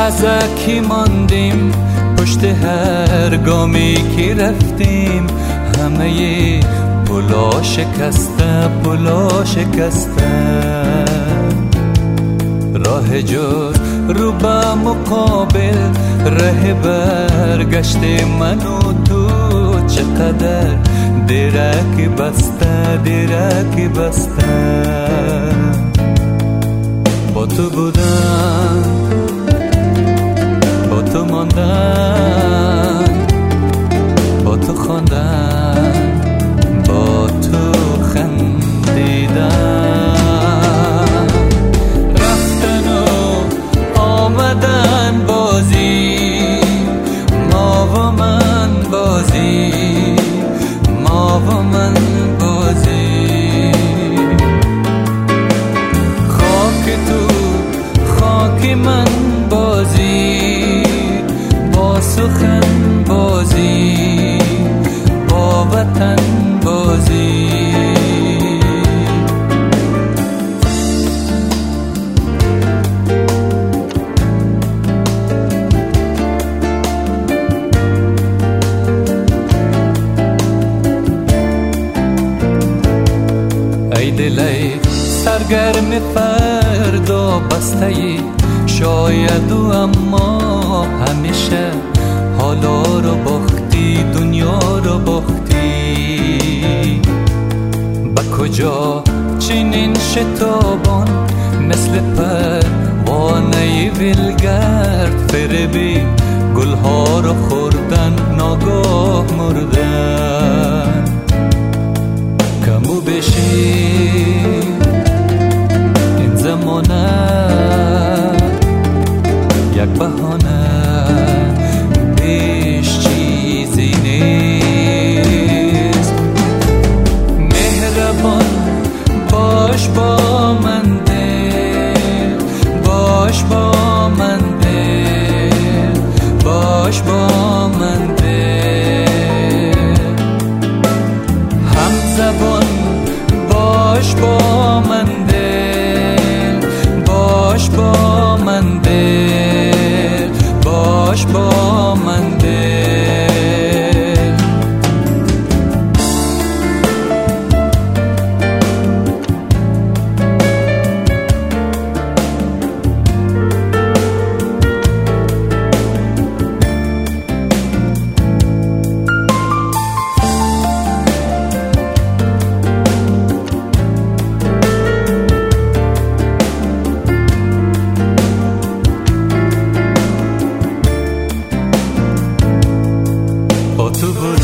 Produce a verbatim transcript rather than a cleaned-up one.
خزکی ماندیم پشت هر گامی که رفتیم، همه پلا شکسته پلا شکسته. راه جز رو به مقابل ره برگشت من و تو، چقدر درک بسته درک بسته. با تو بودن با تو ماندن، با تو خواندن با تو خندیدن، رفتن و آمدن بازی، ما و من بازی، ما و من بازی. خاک تو خاک من بازی، با سخن بازی، با وطن بازی. ای دلی سرگرم فردا بسته، شاید و اما همیشه حالا رو باختی، دنیا رو باختی. با کجا چنین شتابان مثل پروانه ولگرد فریبی، گلها رو خوردن ناگاه مردن. کمو بشی این زمانه یک بهانه، بیش چیزی نیست. مهربان باش با من دل، باش با من دل، باش با من دل. هم زبان باش با من دل، باش با من دل، باش با من دل. با تو